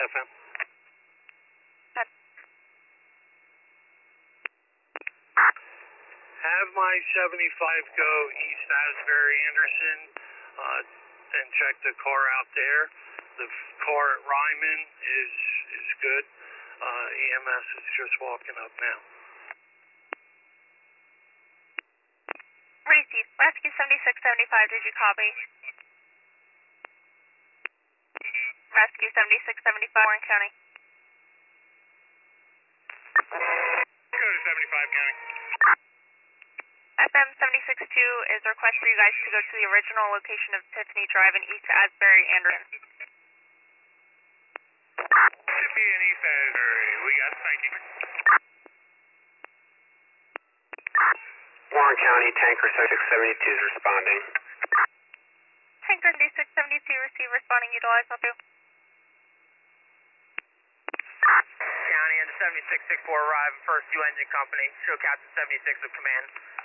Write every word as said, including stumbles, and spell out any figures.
F M. Have my seventy-five go East Asbury Anderson uh, and check the car out there. The car at Ryman is is good. Uh, E M S is just walking up now. Received. Rescue seventy-six seventy-five, did you copy? Rescue seventy-six seventy-five, Warren County. Go to seventy-five County. F M seventy-six two is a request for you guys to go to the original location of Tiffany Drive in East Asbury Anderson. Tiffany in East Asbury. We got thank you. Warren County, Tanker seventy-six seventy-two is responding. Tanker seventy-six seventy-two, receive, responding, utilize, I'll do. County into seventy-six sixty-four, arrive, first two engine company. Show Captain seventy-six with command.